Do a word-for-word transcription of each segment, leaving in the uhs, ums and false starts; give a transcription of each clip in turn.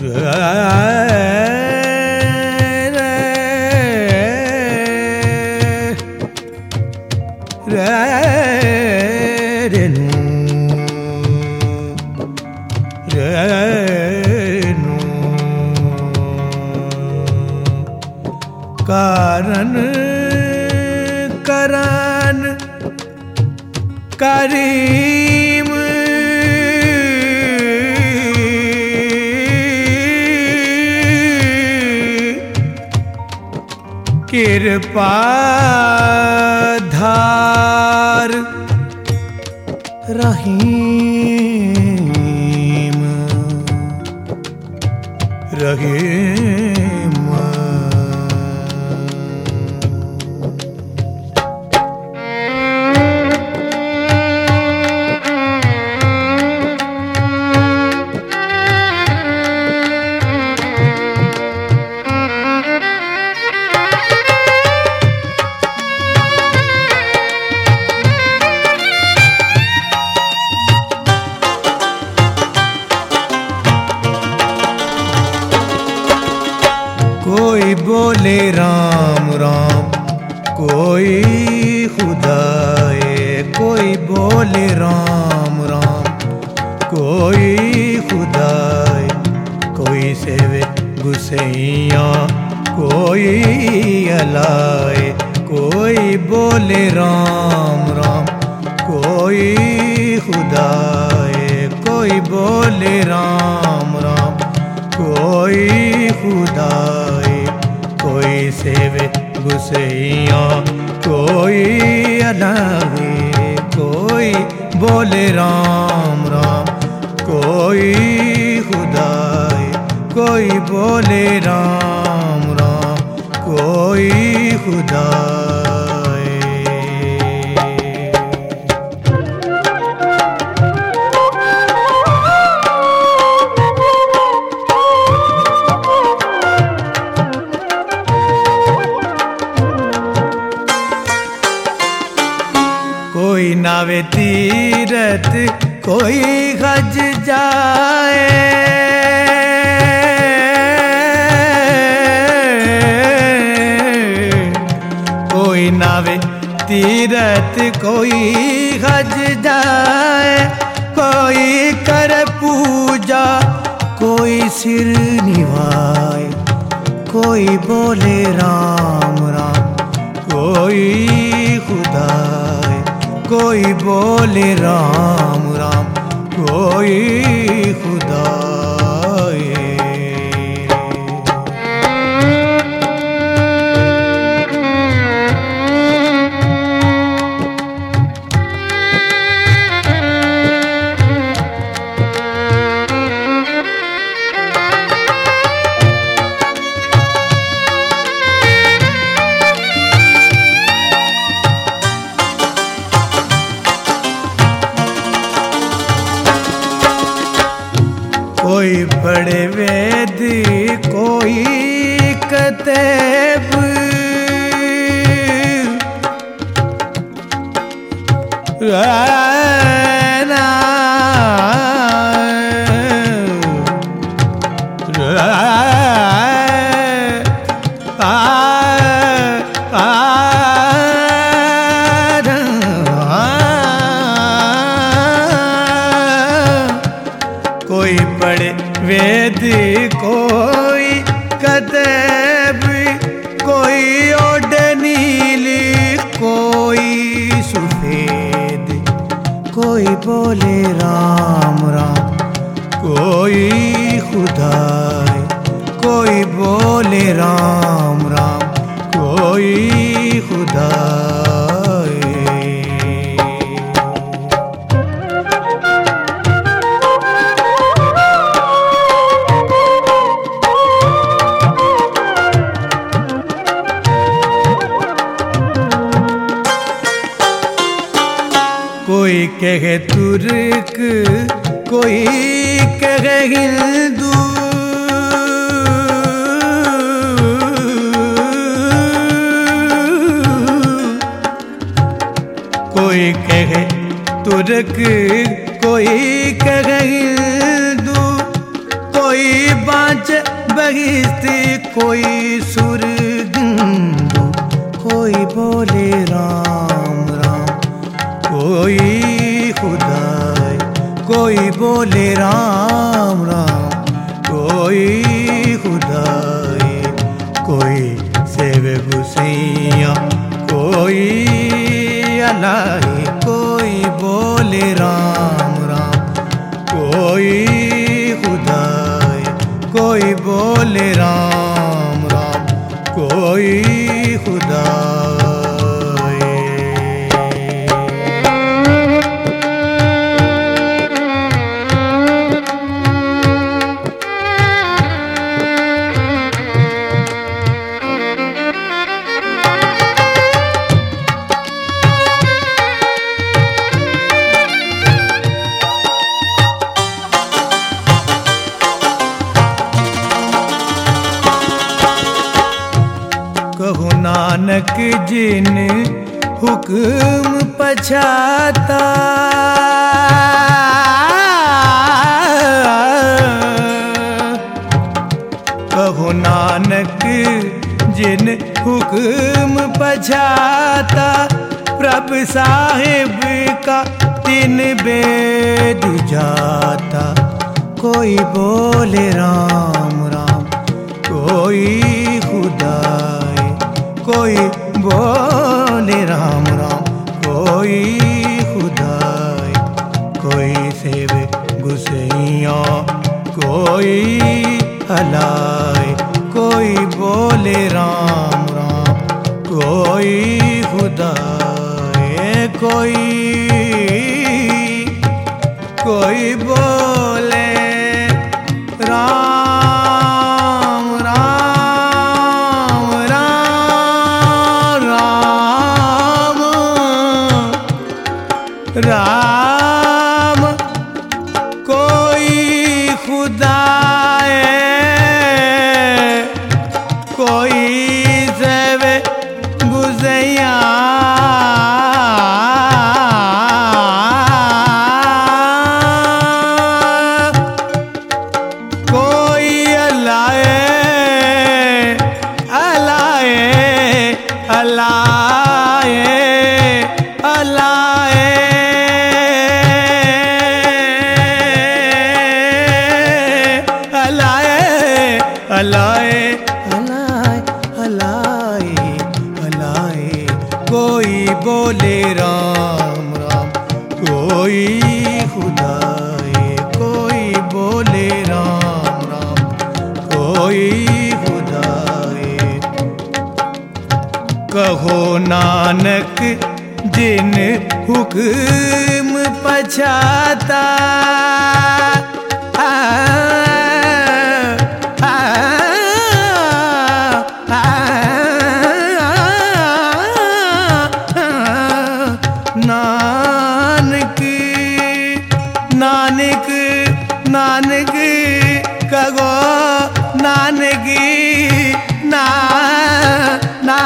कारण करान करीम कृपा धार रहीम रहीम कोई बोले राम राम कोई खुदाए, कोई बोले राम राम कोई खुदाए, कोई सेवे गुसैया कोई अलाए, कोई बोले राम राम कोई खुदाए, कोई बोले राम राम कोई खुदाए, कोई सेवे गुसैया कोई अलावे, कोई बोले राम राम कोई खुदाए, कोई बोले राम राम कोई खुदाए। कोई नावे तीरथ कोई हज जाए, कोई नावे तीरथ कोई हज जाए, कोई कर पूजा कोई सिर निभाए, कोई बोले राम राम कोई खुदाए, कोई बोले राम राम कोई खुदाए। कोई बड़े वेद कोई कतेब, कोई बड़े वेद कोई कतेब, कोई ओढ़ नीली कोई सफेद, कोई बोले राम राम कोई खुदाए, कोई बोले राम राम कोई खुदाए। कोई कहे तुर्क कोई कहे हिंदू, कोई कहे तुर्क कोई कहे हिंदू, कोई कोई बाँच बहिस्ती, कोई सुरगिंदु, कोई बोले राम राम, कोई खुदाई, कोई बोले राम राम, कोई खुदाई, कोई सेवे गुसैया, कोई अलाई, कोई बोले राम राम, कोई खुदाई, कोई बोले राम राम, कोई खुदाई। कहो नानक जिन हुक्म पछाता, कहो नानक जिन हुक्म पछाता, प्रभु साहिब का तीन बेद जाता, कोई बोले राम राम, कोई खुदाई, कोई बोले राम राम, कोई खुदाई, कोई सेवे गुसैया, कोई हलाई, कोई बोले राम राम, कोई खुदाई, कोई कोई बोले राम राम, कोई खुदाए, कोई सेवे गुसैया, कोई अलाए अलाए अलाए अलाए अलाए अलाए अलाए अलाए, कोई बोले राम राम, कोई खुदाई, कोई बोले राम राम, कोई खुदाई। कहो नानक जिन हुक्म पछाता, नानक नानक नानक कगो नानक ना ना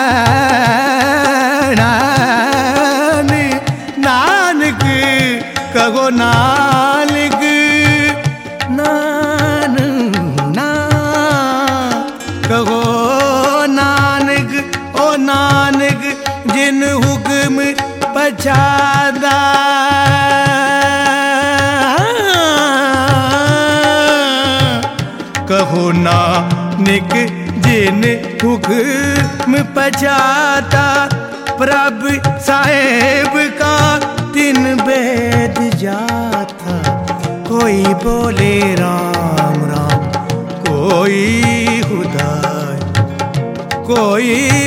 नानक कगो नानक नान ना कगो नानक, ओ नानक जिन हुक्म पछादा, कहो नानक जिन हुक्म पछाता, प्रभु साहिब का तीन बेद जाता, कोई बोले राम राम, कोई खुदाई, कोई